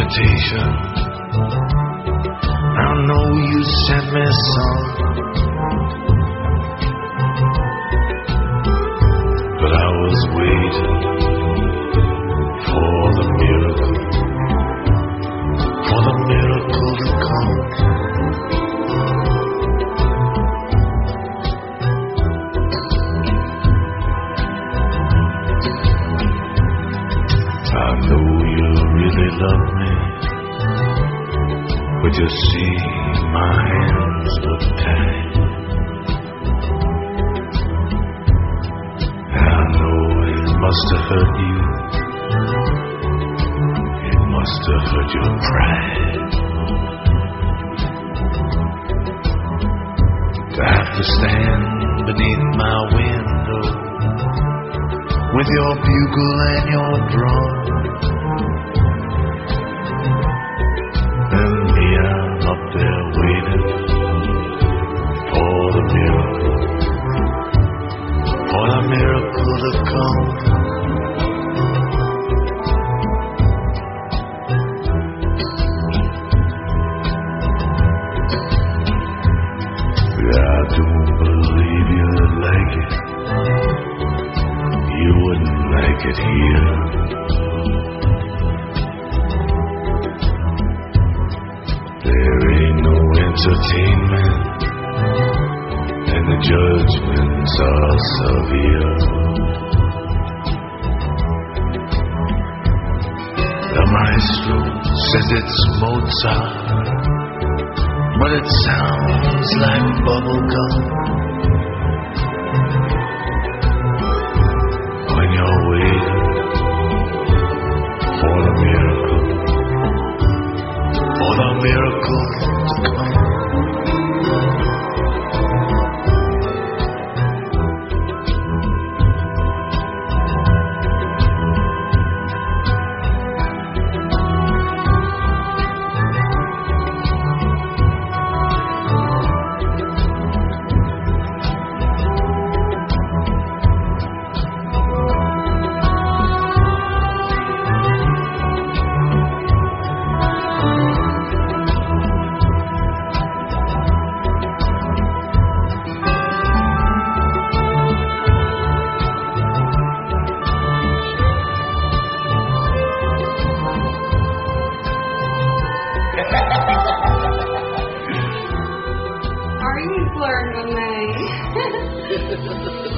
invitation. I know you sent me some, but I was waiting for the miracle to come. I know you really love me, but you see my hands were tied. I know it must have hurt you. It must have hurt your pride to have to stand beneath my window with your bugle and your drum. And me, I'm up there waiting for the miracle to come. I don't believe you'd like it. You wouldn't like it here. There ain't no entertainment, and the judgments are severe. The maestro says it's Mozart, but it sounds like bubblegum. When you're waiting for the miracle to come. Are you flirting with me?